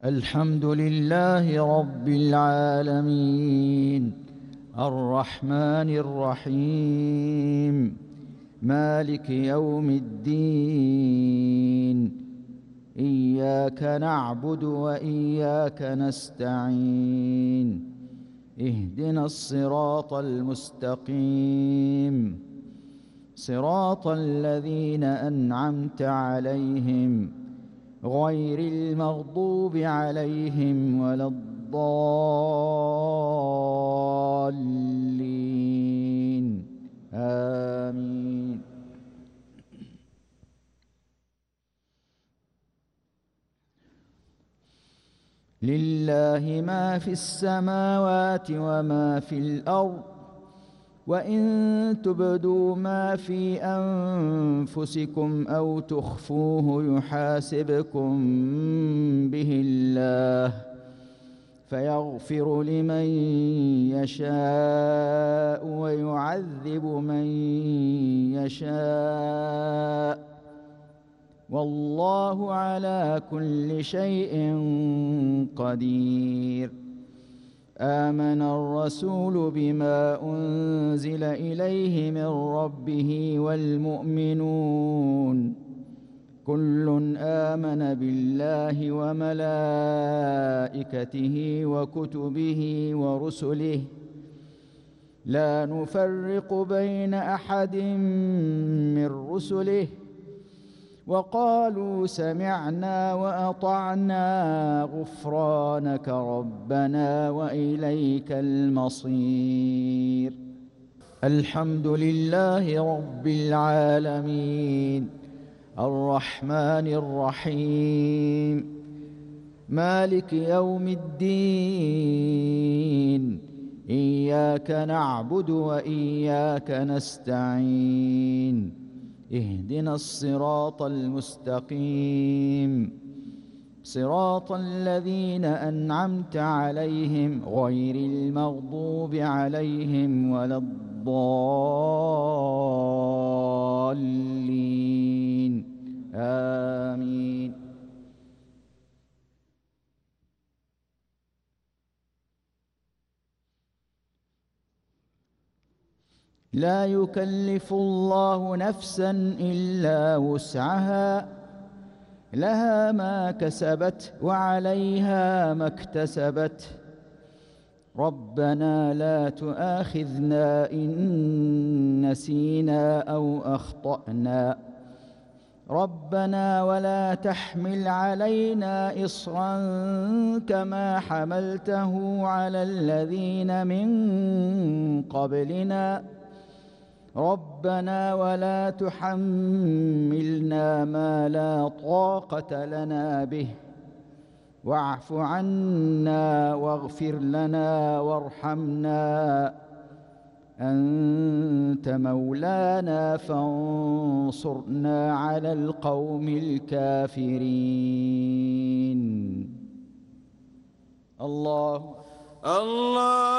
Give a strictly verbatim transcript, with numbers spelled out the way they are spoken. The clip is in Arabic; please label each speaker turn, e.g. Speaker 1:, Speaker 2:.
Speaker 1: الحمد لله رب العالمين الرحمن الرحيم مالك يوم الدين إياك نعبد وإياك نستعين اهدنا الصراط المستقيم صراط الذين أنعمت عليهم غير المغضوب عليهم ولا الضالين آمين. لله ما في السماوات وما في الأرض وإن تبدوا ما في أنفسكم أو تخفوه يحاسبكم به الله فيغفر لمن يشاء ويعذب من يشاء والله على كل شيء قدير. آمن الرسول بما أنزل إليه من ربه والمؤمنون كل آمن بالله وملائكته وكتبه ورسله لا نفرق بين أحد من رسله وقالوا سمعنا وأطعنا غفرانك ربنا وإليك المصير. الحمد لله رب العالمين الرحمن الرحيم مالك يوم الدين إياك نعبد وإياك نستعين اهدنا الصراط المستقيم صراط الذين أنعمت عليهم غير المغضوب عليهم ولا الضالين آمين. لا يكلف الله نفسا إلا وسعها لها ما كسبت وعليها ما اكتسبت ربنا لا تؤاخذنا إن نسينا أو أخطأنا ربنا ولا تحمل علينا إصرا كما حملته على الذين من قبلنا ربنا ولا تحملنا ما لا طاقة لنا به واعف عنا واغفر لنا وارحمنا أنت مولانا فانصرنا على القوم الكافرين. الله
Speaker 2: الله